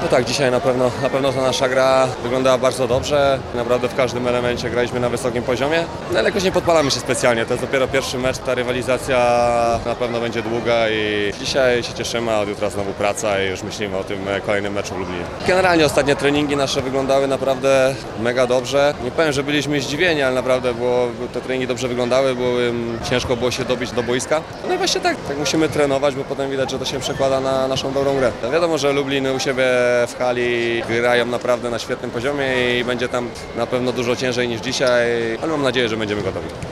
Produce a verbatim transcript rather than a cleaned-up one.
No tak, dzisiaj na pewno, na pewno ta nasza gra wyglądała bardzo dobrze. Naprawdę w każdym elemencie graliśmy na wysokim poziomie. No ale jakoś nie podpalamy się specjalnie. To jest dopiero pierwszy mecz, ta rywalizacja na pewno będzie długa i dzisiaj się cieszymy, a od jutra znowu praca i już myślimy o tym kolejnym meczu w Lublinie. Generalnie ostatnie treningi nasze wyglądały naprawdę mega dobrze. Nie powiem, że byliśmy zdziwieni, ale naprawdę było, te treningi dobrze wyglądały, było, ciężko było się dobić do boiska. No i właśnie tak, tak musimy trenować, bo potem widać, że to się przekłada na naszą dobrą grę. Wiadomo, że Lublin u siebie w hali grają naprawdę na świetnym poziomie i będzie tam na pewno dużo ciężej niż dzisiaj, ale mam nadzieję, że będziemy gotowi.